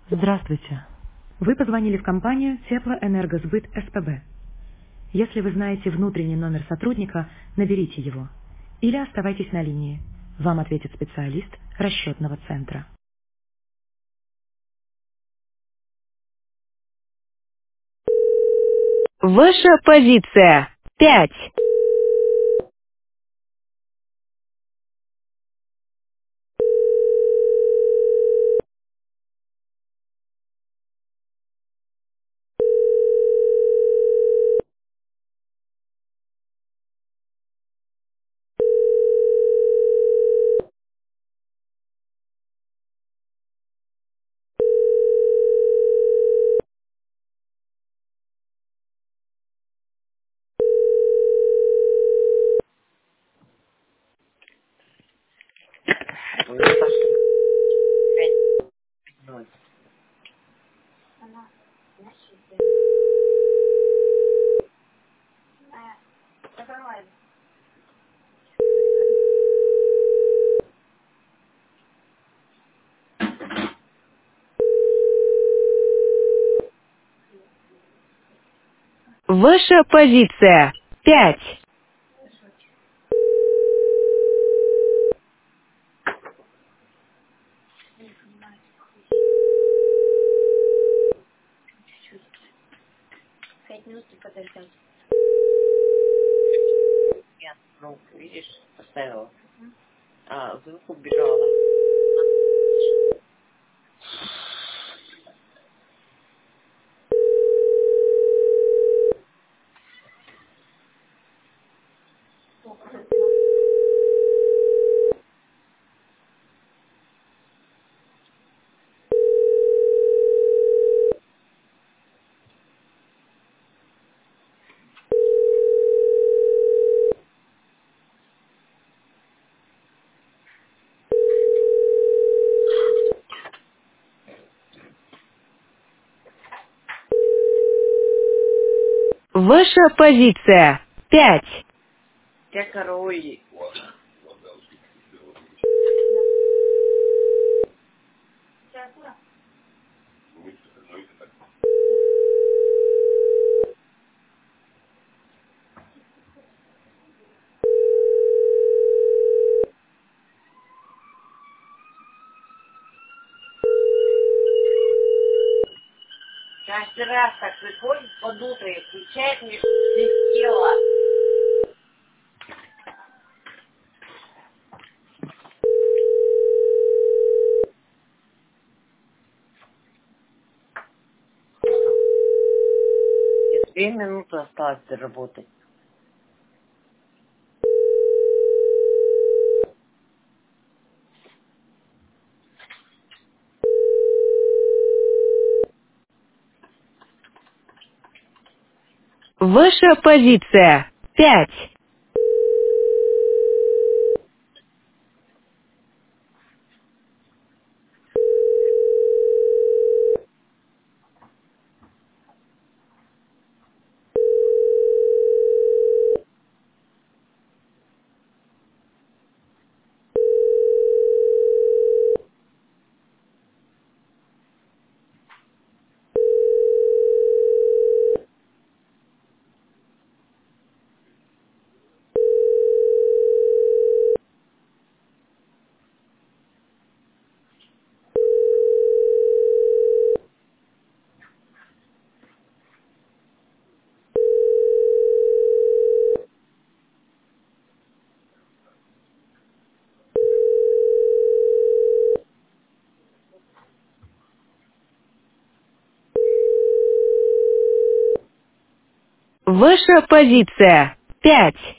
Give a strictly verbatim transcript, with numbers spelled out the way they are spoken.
Здравствуйте. Вы позвонили в компанию Теплоэнергосбыт СПБ. Если вы знаете внутренний номер сотрудника, наберите его. Или оставайтесь на линии. Вам ответит специалист расчетного центра. Ваша позиция. Пять. У меня Сашка пять ноль. Ваша позиция. Пять. Я, ну, видишь, поставила. А, звук убежала. Ваша позиция. Пять. Я король. Каждый раз так приходит под утро и включает мне, чтобы свистело. И две минуты осталось доработать. Ваша позиция. Пять. Ваша позиция. Пять.